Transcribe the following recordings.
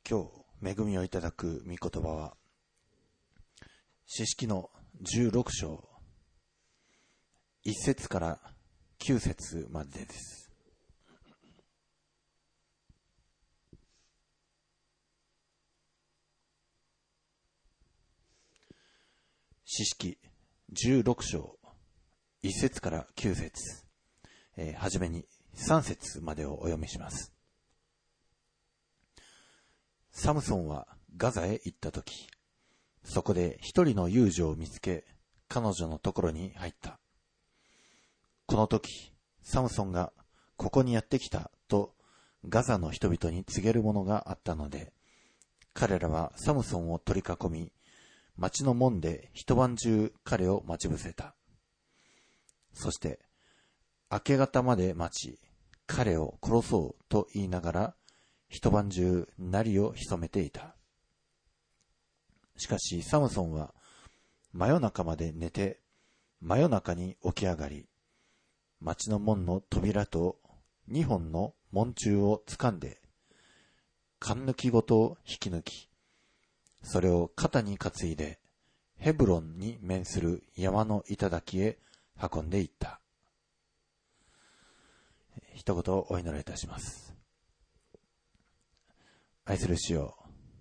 今日恵みをいただく御言葉は詩式の16章1節から9節までです。詩式16章1節から9節、はじめに3節までをお読みします。サムソンはガザへ行ったとき、そこで一人の遊女を見つけ、彼女のところに入った。このとき、サムソンがここにやってきたとガザの人々に告げるものがあったので、彼らはサムソンを取り囲み、町の門で一晩中彼を待ち伏せた。そして、明け方まで待ち、彼を殺そうと言いながら、一晩中なりを潜めていた。しかしサムソンは真夜中まで寝て、真夜中に起き上がり、町の門の扉と2本の門柱を掴んで、勘抜きごと引き抜き、それを肩に担いで、ヘブロンに面する山の頂へ運んでいった。一言お祈りいたします。愛する主よ、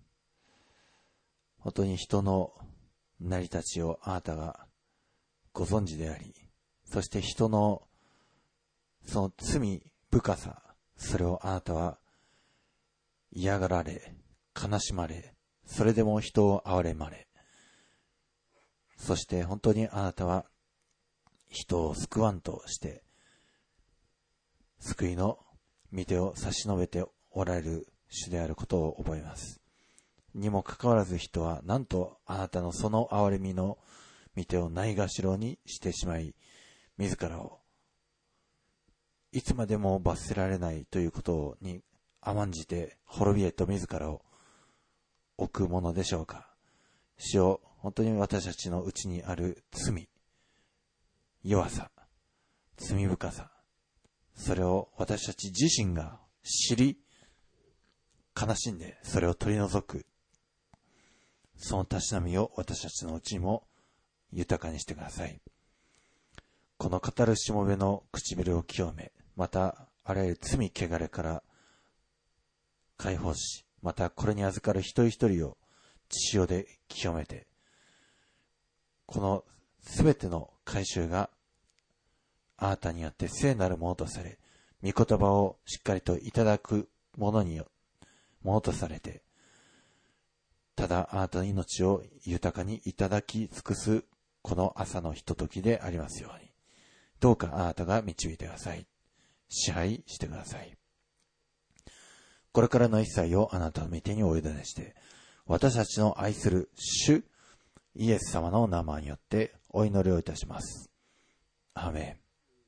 本当に人の成り立ちをあなたがご存知であり、そして人のその罪深さ、それをあなたは嫌がられ、悲しまれ、それでも人を憐れまれ、そして本当にあなたは人を救わんとして救いの御手を差し伸べておられる主であることを覚えます。にもかかわらず人はなんとあなたのその憐れみの御手をないがしろにしてしまい、自らをいつまでも罰せられないということに甘んじて滅びへと自らを置くものでしょうか。主よ、本当に私たちのうちにある罪、弱さ、罪深さ、それを私たち自身が知り、悲しんでそれを取り除く、そのたしなみを私たちのうちにも豊かにしてください。この語るしもべの唇を清め、またあらゆる罪汚れから解放し、またこれに預かる一人一人を血潮で清めて、このすべての改宗があなたによって聖なるものとされ、御言葉をしっかりといただくものとされて、ただあなたの命を豊かにいただき尽くすこの朝のひとときでありますように、どうかあなたが導いてください。支配してください。これからの一切をあなたの御手にお委ねして、私たちの愛する主イエス様の名前によってお祈りをいたします。アーメ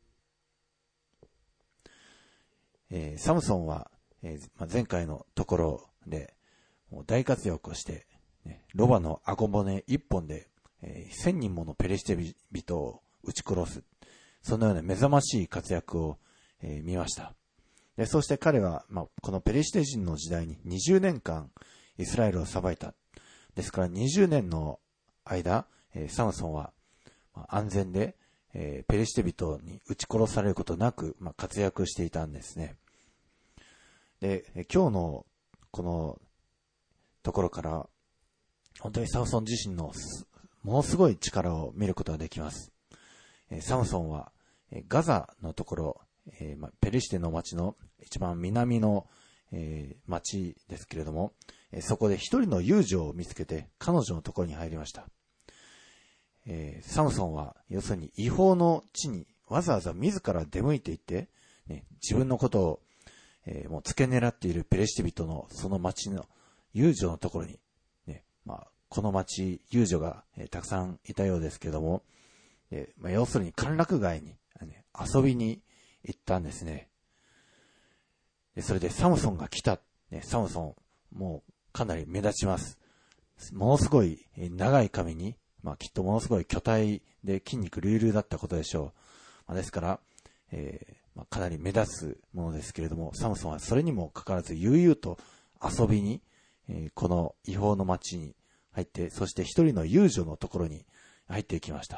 ン。サムソンは、前回のところで大活躍をして、ロバの顎骨一本で、1000人ものペリシテ人を撃ち殺す、そのような目覚ましい活躍を、見ました。で、そして彼は、このペリシテ人の時代に20年間イスラエルを裁いた。ですから20年の間、サムソンは安全で、ペリシテ人に撃ち殺されることなく、活躍していたんですね。で、今日のこのところから本当にサムソン自身のものすごい力を見ることができます。サムソンはガザのところ、ペリシテの町の一番南の、町ですけれども、そこで一人の遊女を見つけて彼女のところに入りました。サムソンは要するに違法の地にわざわざ自ら出向いていって、自分のことを、もう付け狙っているペリシテ人のその町の遊女のところに、この町遊女が、たくさんいたようですけれども、要するに歓楽街に、遊びに行ったんですね。でそれでサムソンが来た、サムソンもうかなり目立ちます。ものすごい長い髪に、きっとものすごい巨体で筋肉隆々だったことでしょう。ですから、かなり目立つものですけれども、サムソンはそれにもかかわらず悠々と遊びにこの違法の町に入って、そして一人の遊女のところに入っていきました。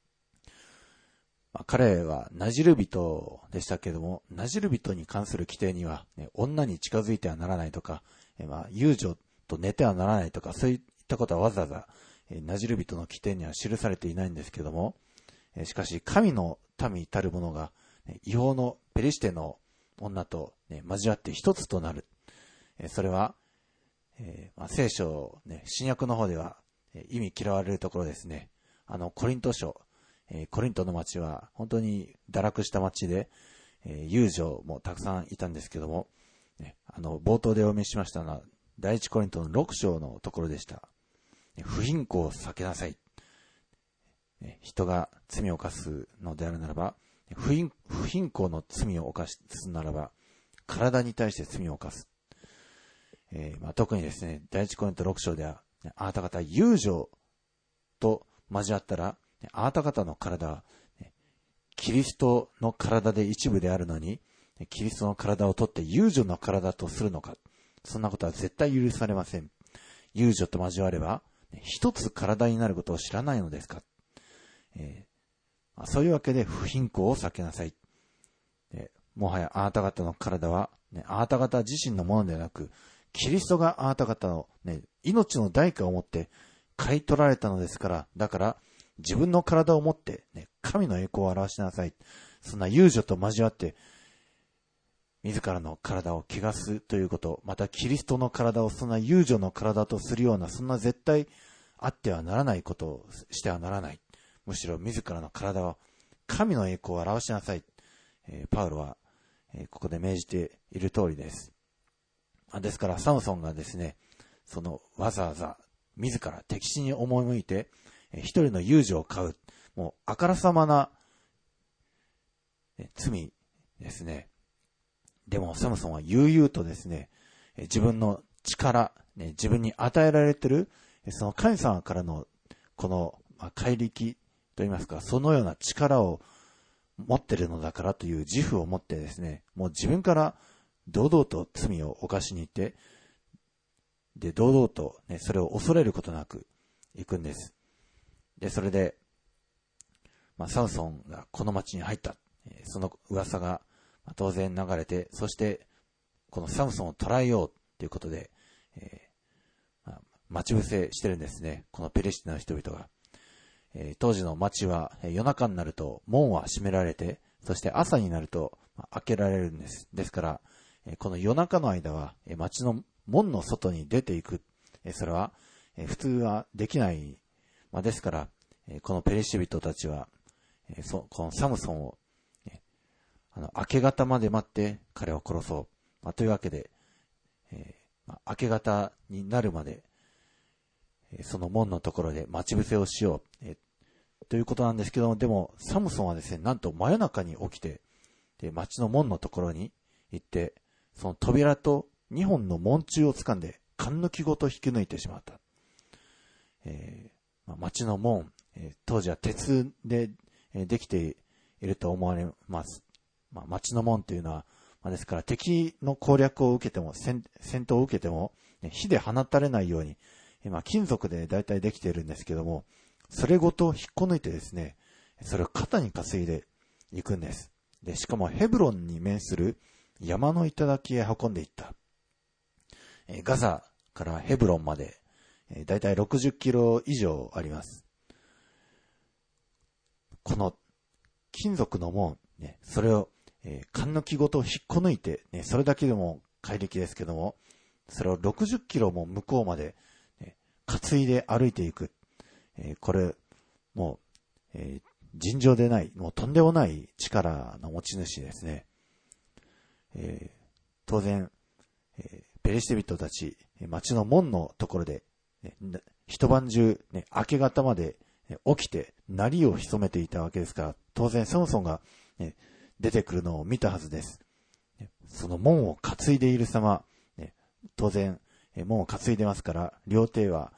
彼はナジル人でしたけども、ナジル人に関する規定には、女に近づいてはならないとか、遊女と寝てはならないとか、そういったことはわざわざ、ナジル人の規定には記されていないんですけども、しかし神の民たる者が、違法のペリシテの女と、交わって一つとなる。それは、聖書、新約の方では、意味嫌われるところですね。コリント書、コリントの町は本当に堕落した町で、遊女もたくさんいたんですけども、冒頭でお見せしましたのは第一コリントの6章のところでした。不貧困を避けなさい。人が罪を犯すのであるならば、不貧困の罪を犯すならば、体に対して罪を犯す。特にですね、第一コリント6章では、あなた方遊女と交わったら、あなた方の体は、キリストの体で一部であるのに、キリストの体を取って遊女の体とするのか。そんなことは絶対許されません。遊女と交われば、一つ体になることを知らないのですか。そういうわけで不貧困を避けなさい。もはやあなた方の体は、あなた方自身のものではなく、キリストがあなた方の、命の代価をもって買い取られたのですから、だから自分の体をもって、神の栄光を表しなさい。そんな遊女と交わって、自らの体を汚すということ、またキリストの体をそんな遊女の体とするような、そんな絶対あってはならないことをしてはならない。むしろ自らの体は神の栄光を表しなさい。パウロは、ここで命じている通りです。ですからサムソンがですね、そのわざわざ自ら敵地に赴いて、一人の遊女を買う、もうあからさまな罪ですね。でもサムソンは悠々とですね、自分の力、自分に与えられているその神様からのこの怪力といいますか、そのような力を持っているのだからという自負を持ってですね、もう自分から堂々と罪を犯しに行って、で堂々と、それを恐れることなく行くんです。でそれで、サムソンがこの町に入った、その噂が当然流れて、そしてこのサムソンを捕らえようということで、待ち伏せしてるんですね、このペレシテの人々が。当時の町は夜中になると門は閉められて、そして朝になると開けられるんです。ですから、この夜中の間は町の門の外に出ていく。それは普通はできない。ですから、このペレシテ人たちは、このサムソンを明け方まで待って彼を殺そう。というわけで、明け方になるまで、その門のところで待ち伏せをしよう。ということなんですけども、でもサムソンはですね、なんと真夜中に起きて、で町の門のところに行って、その扉と2本の門柱を掴んで、勘抜きごと引き抜いてしまった。町の門、当時は鉄でできていると思われます。町の門というのは、ですから敵の攻略を受けても、戦闘を受けても、火で放たれないように、金属で大体できているんですけども、それごと引っこ抜いてですね、それを肩に担いでいくんです。で、しかもヘブロンに面する山の頂へ運んでいった。ガザからヘブロンまで、大体60キロ以上あります。この金属の門、それを、勘抜きごと引っこ抜いて、それだけでも怪力ですけども、それを60キロも向こうまで、担いで歩いていく。これ、もう、尋常でない、もうとんでもない力の持ち主ですね。当然、ペリシテ人たち、町の門のところで、一晩中、明け方まで起きて、鳴りを潜めていたわけですから、当然サムソンが、出てくるのを見たはずです。その門を担いでいる様、当然、門を担いでますから、両手は、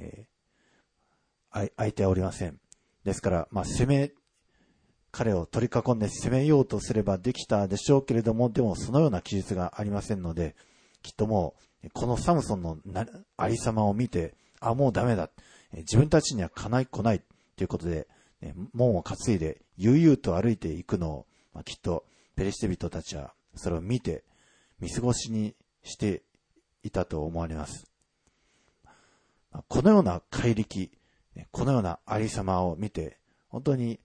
空いておりません。ですから、彼を取り囲んで攻めようとすればできたでしょうけれども、でもそのような記述がありませんので、 きっともう、このサムソンのありさまを見て、もうダメだ。自分たちにはかないこないということで、門を担いで悠々と歩いていくのを、きっとペリシテ人たちはそれを見て見過ごしにしていたと思われます。このような怪力、このようなありさまを見て、本当に、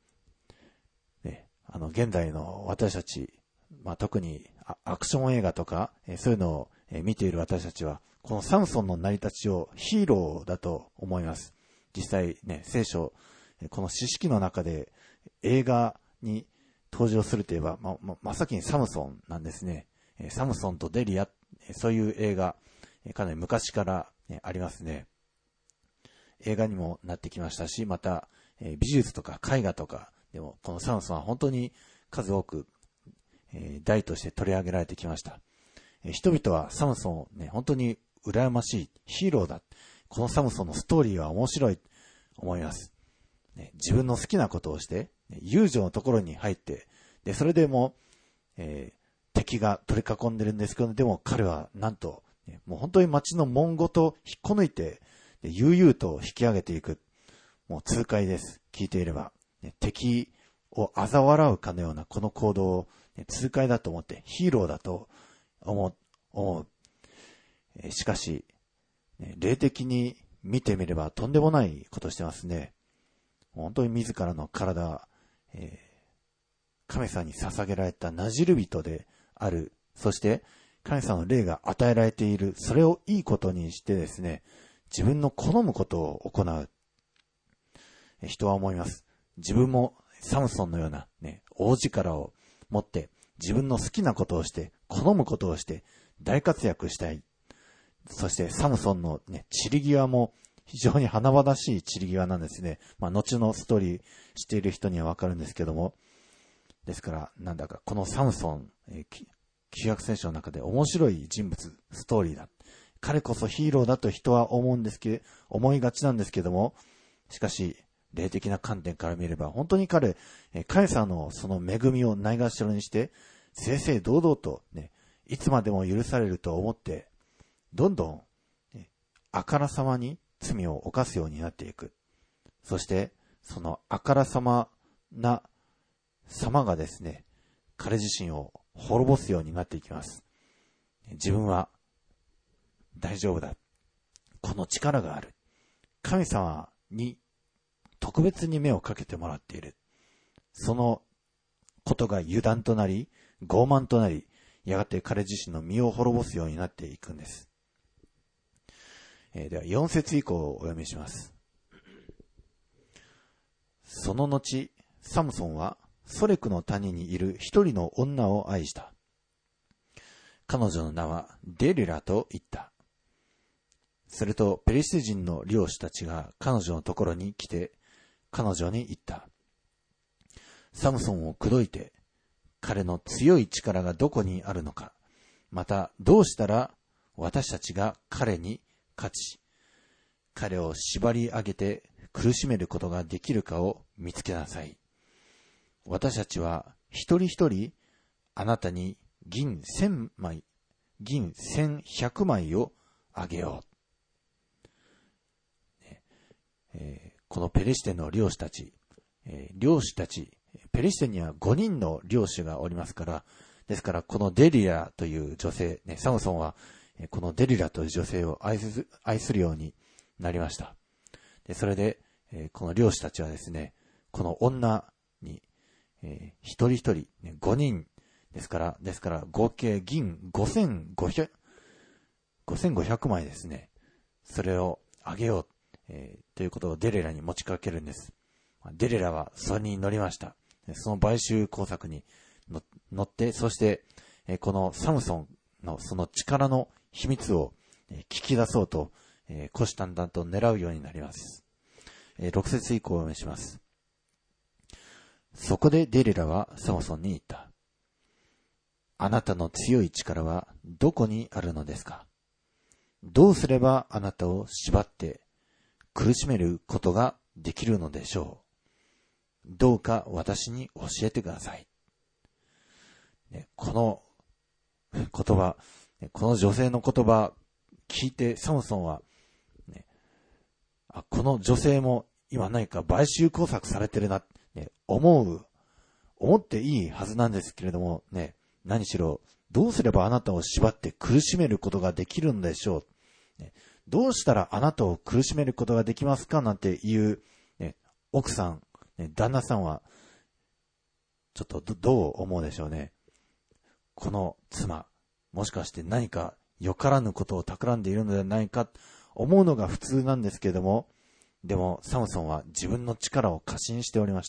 現代の私たち、特にアクション映画とか、そういうのを見ている私たちは、このサムソンの成り立ちをヒーローだと思います。実際ね、聖書、この詩式の中で映画に登場するといえば、まさにサムソンなんですね。サムソンとデリア、そういう映画、かなり昔からありますね。映画にもなってきましたし、また美術とか絵画とかでもこのサムソンは本当に数多く題として取り上げられてきました。人々はサムソンをね、本当に羨ましいヒーローだ。このサムソンのストーリーは面白いと思います。自分の好きなことをして、遊女のところに入って、でそれでも、敵が取り囲んでるんですけど、でも彼はなんと、もう本当に町の門ごと引っこ抜いて、悠々と引き上げていく。もう痛快です。聞いていれば。敵を嘲笑うかのようなこの行動を痛快だと思ってヒーローだと思う。しかし、霊的に見てみればとんでもないことしてますね。本当に自らの体、神様に捧げられたなじる人である。そして神様の霊が与えられている。それをいいことにしてですね、自分の好むことを行う。人は思います。自分もサムソンのようなね、大力を持って自分の好きなことをして、好むことをして大活躍したい。そしてサムソンのね、散り際も非常に華々しい散り際なんですね。後のストーリーしている人にはわかるんですけども。ですから、なんだかこのサムソン、旧約聖書の中で面白い人物、ストーリーだ。彼こそヒーローだと人は思いがちなんですけども、しかし、霊的な観点から見れば、本当に彼、神様のその恵みをないがしろにして、正々堂々と、ね、いつまでも許されると思って、どんどん、あからさまに罪を犯すようになっていく。そして、そのあからさまな様がですね、彼自身を滅ぼすようになっていきます。自分は大丈夫だ。この力がある。神様に特別に目をかけてもらっている。そのことが油断となり、傲慢となり、やがて彼自身の身を滅ぼすようになっていくんです。では4節以降をお読みします。その後、サムソンはソレクの谷にいる一人の女を愛した。彼女の名はデリラと言った。するとペリシテ人の領主たちが彼女のところに来て、彼女に言った。サムソンを口説いて、彼の強い力がどこにあるのか、またどうしたら私たちが彼に勝ち、彼を縛り上げて苦しめることができるかを見つけなさい。私たちは一人一人あなたに銀1100枚をあげよう。このペリシテの領主たち、ペリシテには5人の領主がおりますから、ですからこのデリラという女性、サムソンはこのデリラという女性を愛するようになりました。でそれで、この領主たちはですね、この女に、一人一人、5人ですから合計銀5500枚ですね。それをあげよう、ということをデリラに持ちかけるんです。デリラはそれに乗りました。その買収工作に乗って、そして、このサムソンのその力の秘密を聞き出そうと、虎視眈々と狙うようになります。6節以降をお読みします。そこでデリラはサムソンに言った。あなたの強い力はどこにあるのですか？どうすればあなたを縛って苦しめることができるのでしょう。どうか私に教えてください。この言葉、 この女性の言葉聞いてサムソンは、この女性も今何か買収工作されてるな、思っていいはずなんですけれどもね、何しろどうすればあなたを縛って苦しめることができるんでしょう、どうしたらあなたを苦しめることができますかなんていう、奥さん、旦那さんはちょっとどう思うでしょうね。この妻、もしかして何かよからぬことを企んでいるのではないか思うのが普通なんですけれども、でもサムソンは自分の力を過信しておりました。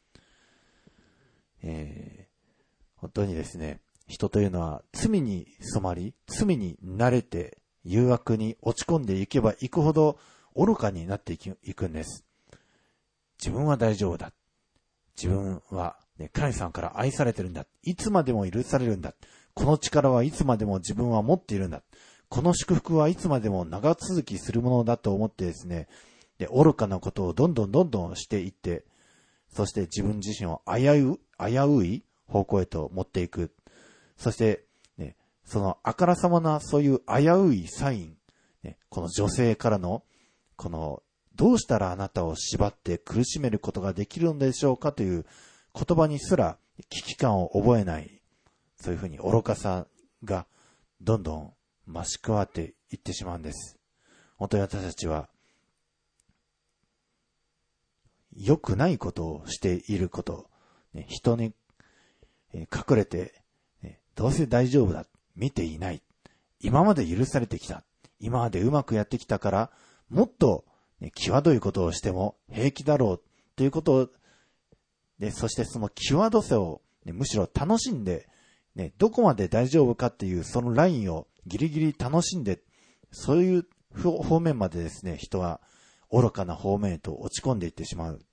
本当にですね、人というのは罪に染まり、罪に慣れて誘惑に落ち込んでいけばいくほど愚かになっていくんです。自分は大丈夫だ。自分は、神様から愛されてるんだ。いつまでも許されるんだ。この力はいつまでも自分は持っているんだ。この祝福はいつまでも長続きするものだと思ってですね、愚かなことをどんどんしていって、そして自分自身を危うい方向へと持っていく。そして、そのあからさまなそういう危ういサイン、この女性からの、この、どうしたらあなたを縛って苦しめることができるのでしょうかという言葉にすら危機感を覚えない、そういうふうに愚かさがどんどん増し加わっていってしまうんです。本当に私たちは良くないことをしていること、人に隠れて、どうせ大丈夫だ、見ていない、今まで許されてきた、今までうまくやってきたから、もっと、際どいことをしても平気だろうということで、そしてその際どさを、むしろ楽しんで、どこまで大丈夫かっていうそのラインをギリギリ楽しんで、そういう方面までですね、人は愚かな方面へと落ち込んでいってしまう。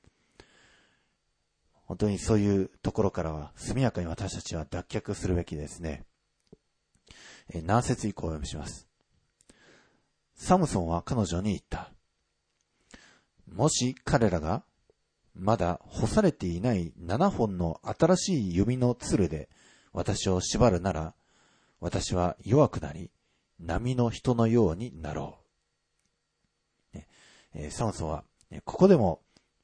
本当にそういうところからは速やかに私たちは脱却するべきですね。何節以降をお読みします。サムソンは彼女に言った。もし彼らがまだ干されていない7本の新しい弓の弦で私を縛るなら、私は弱くなり、波の人のようになろう。サムソンは、ここでも、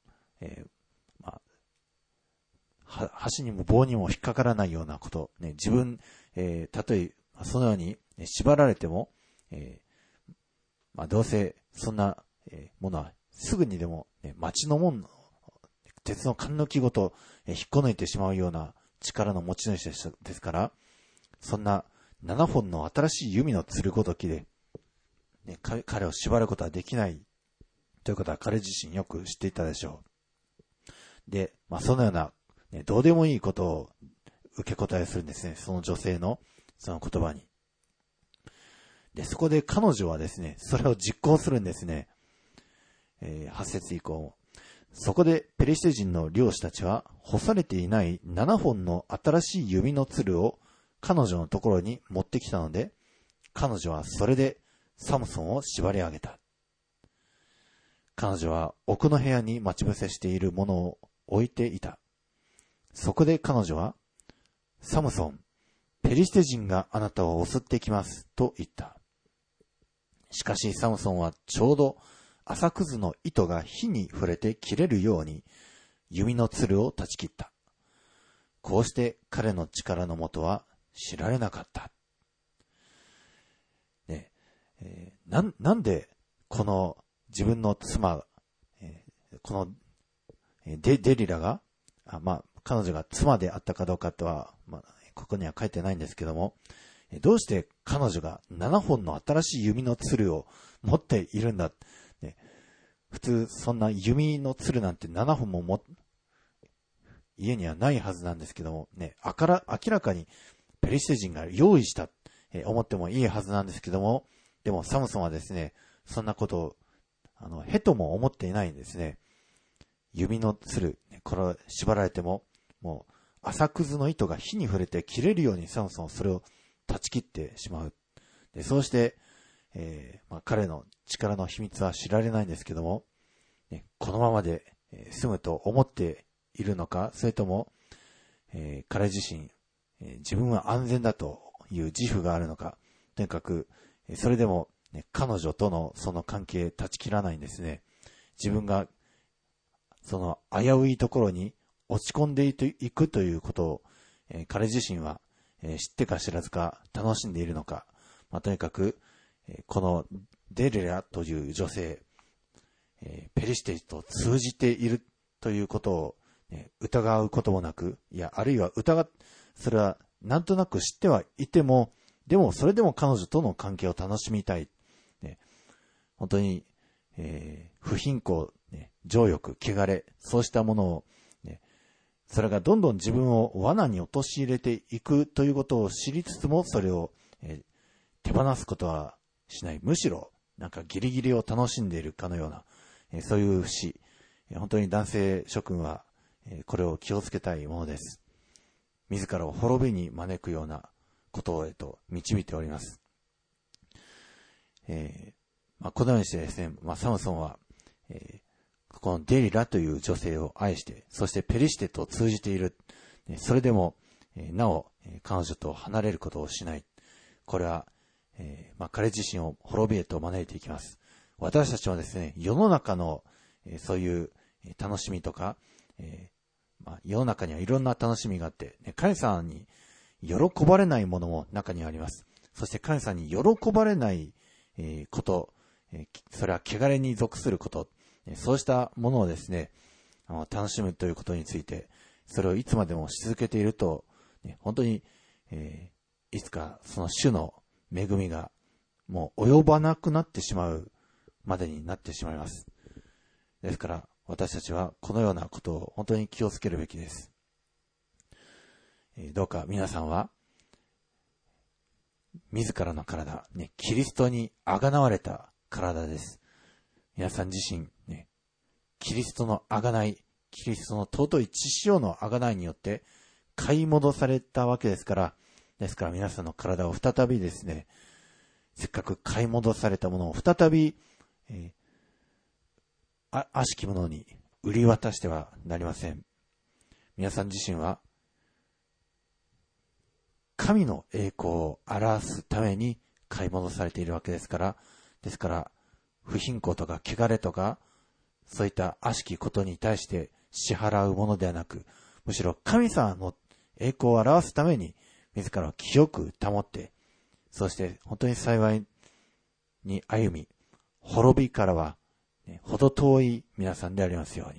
箸にも棒にも引っかからないようなこと、自分、たとえそのように縛られても、どうせそんなものはすぐにでも町の門の鉄の缶抜きごと引っこ抜いてしまうような力の持ち主ですから、そんな7本の新しい弓の弦ごときで、彼を縛ることはできないということは彼自身よく知っていたでしょう。で、そのような、どうでもいいことを受け答えするんですね。その女性のその言葉に。で、そこで彼女はですね、それを実行するんですね。8節以降。そこでペリシテ人の漁師たちは干されていない7本の新しい弓の弦を彼女のところに持ってきたので、彼女はそれでサムソンを縛り上げた。彼女は奥の部屋に待ち伏せしているものを置いていた。そこで彼女は、サムソン、ペリシテ人があなたを襲ってきますと言った。しかしサムソンはちょうど麻くずの糸が火に触れて切れるように弓の弦を断ち切った。こうして彼の力のもとは知られなかった。なんでこの自分の妻、このデリラが、彼女が妻であったかどうかとは、ここには書いてないんですけども、どうして彼女が7本の新しい弓の弦を持っているんだ。普通そんな弓の弦なんて7本も家にはないはずなんですけども、明らかにペリシテ人が用意した、思ってもいいはずなんですけども、でもサムソンはですね、そんなことをへとも思っていないんですね。弓の弦、これを縛られても、もう麻くずの糸が火に触れて切れるようにサムソンはそれを断ち切ってしまう。でそうして、彼の力の秘密は知られないんですけども、このままで済むと思っているのか、それとも、彼自身、自分は安全だという自負があるのか、とにかく、それでも、ね、彼女とのその関係断ち切らないんですね。自分がその危ういところに落ち込んでいくということを、彼自身は、知ってか知らずか楽しんでいるのか、とにかく、このデリラという女性、ペリシテと通じているということを、疑うこともなく、いや、あるいはそれはなんとなく知ってはいても、でもそれでも彼女との関係を楽しみたい。本当に、不貧困、情欲、汚れ、そうしたものを、それがどんどん自分を罠に陥れていくということを知りつつも、それを、手放すことはしない。むしろ、なんかギリギリを楽しんでいるかのような、そういう節。本当に男性諸君は、これを気をつけたいものです。自らを滅びに招くようなことへと導いております。このようにしてですね、サムソンは、このデリラという女性を愛して、そしてペリシテと通じている。それでも、なお、彼女と離れることをしない。これは、彼自身を滅びへと招いていきます。私たちはですね、世の中の、そういう楽しみとか、世の中にはいろんな楽しみがあって、神様に喜ばれないものも中にあります。そして神様に喜ばれないこと、それは汚れに属すること、そうしたものをですね、楽しむということについて、それをいつまでもし続けていると、本当に、いつかその主の恵みがもう及ばなくなってしまうまでになってしまいます。ですから私たちはこのようなことを本当に気をつけるべきです。どうか皆さんは自らの体、キリストにあがなわれた体です。皆さん自身、キリストのあがない、キリストの尊い血潮のあがないによって買い戻されたわけですから、皆さんの体を再びですね、せっかく買い戻されたものを再び、悪しき者に売り渡してはなりません。皆さん自身は神の栄光を表すために買い戻されているわけですから、不貧困とか汚れとかそういった悪しきことに対して支払うものではなく、むしろ神様の栄光を表すために自らを清く保って、そして本当に幸いに歩み、滅びからは、ほど遠い皆さんでありますように。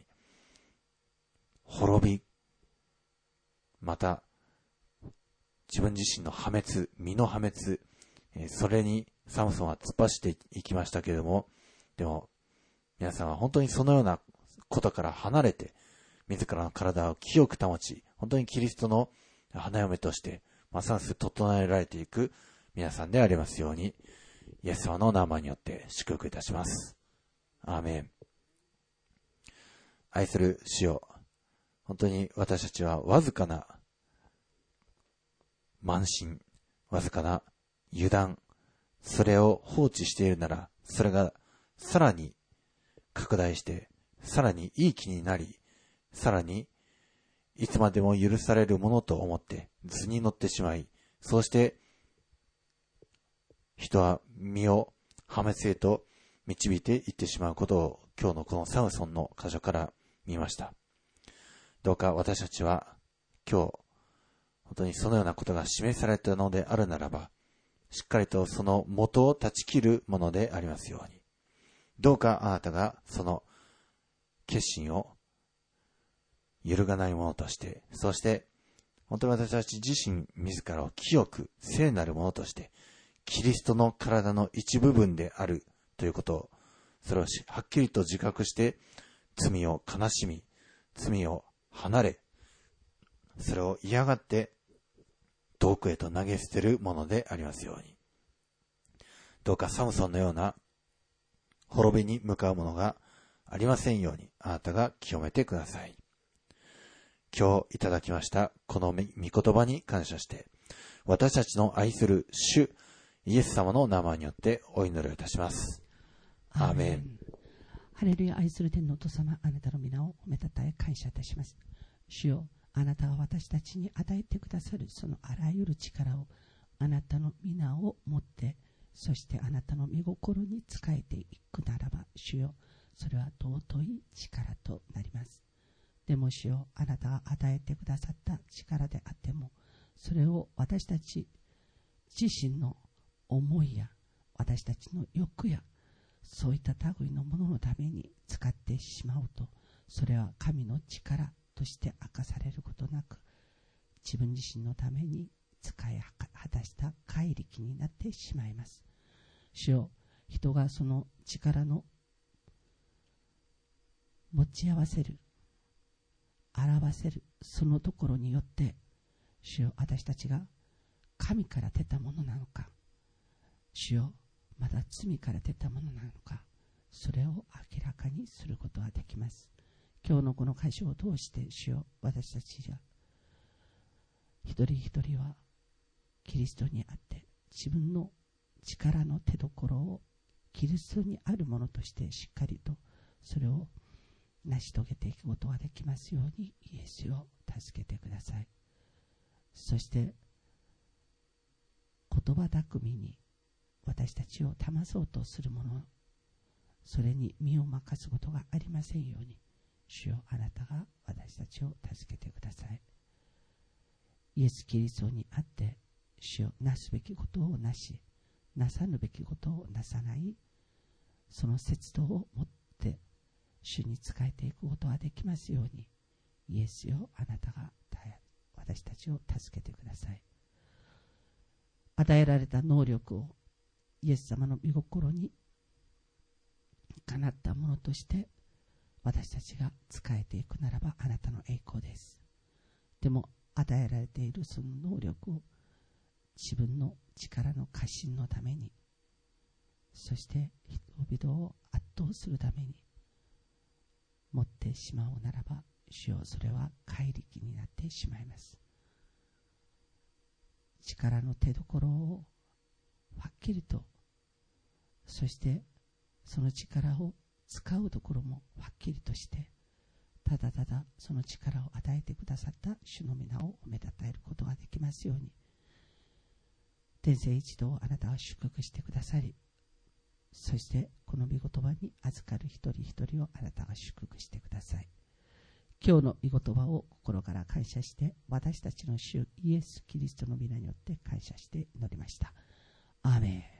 滅び、また自分自身の破滅、身の破滅、それにサムソンは突っ走っていきましたけれども、でも皆さんは本当にそのようなことから離れて、自らの体を清く保ち、本当にキリストの花嫁としてますます整えられていく皆さんでありますように、イエス様の名前によって祝福いたします。アーメン。愛する主よ、本当に私たちはわずかな慢心、わずかな油断、それを放置しているなら、それがさらに拡大して、さらにいい気になり、さらにいつまでも許されるものと思って図に乗ってしまい、そうして人は身を破滅へと導いていってしまうことを今日のこのサムソンの箇所から見ました。どうか私たちは今日本当にそのようなことが示されたのであるならば、しっかりとその元を断ち切るものでありますように。どうかあなたがその決心を揺るがないものとして、そして本当に私たち自身自らを清く聖なるものとして、キリストの体の一部分であるということを、それをはっきりと自覚して、罪を悲しみ、罪を離れ、それを嫌がって遠くへと投げ捨てるものでありますように。どうかサムソンのような滅びに向かうものがありませんように、あなたが清めてください。今日いただきましたこの御言葉に感謝して、私たちの愛する主イエス様の名前によってお祈りをいたします。アーメン。 ハレルヤ。愛する天のお父様、あなたの皆を褒めたたえ感謝いたします。主よ、あなたは私たちに与えてくださるそのあらゆる力をあなたの皆をもって、そしてあなたの御心に仕えていくならば、主よ、それは尊い力となります。でも主よ、あなたが与えてくださった力であっても、それを私たち自身の思いや私たちの欲やそういった類のもののために使ってしまうと、それは神の力として明かされることなく、自分自身のために使い果たした怪力になってしまいます。主よ、人がその力の持ち合わせる、表せるそのところによって、主よ、私たちが神から出たものなのか、主よ、まだ罪から出たものなのか、それを明らかにすることができます。今日のこの箇所を通して、主よ、私たちが一人一人はキリストにあって自分の力の出所をキリストにあるものとしてしっかりとそれを成し遂げていくことができますように、イエスを助けてください。そして言葉巧みに私たちを騙そうとする者、それに身を任すことがありませんように、主よ、あなたが私たちを助けてください。イエス・キリストにあって主よ、なすべきことをなし、なさぬべきことをなさない、その節度を持って主に仕えていくことができますように、イエスよ、あなたが私たちを助けてください。与えられた能力をイエス様の御心にかなったものとして私たちが仕えていくならば、あなたの栄光です。でも与えられているその能力を自分の力の過信のために、そして人々を圧倒するために持ってしまうならば、主よ、それは怪力になってしまいます。力の出所をはっきりと、そしてその力を使うところもはっきりとして、ただただその力を与えてくださった主の皆を褒めたたえることができますように、天性一同をあなたは祝福してくださり、そしてこの御言葉に預かる一人一人をあなたが祝福してください。今日の御言葉を心から感謝して、私たちの主イエス・キリストの皆によって感謝して祈りました。アーメン。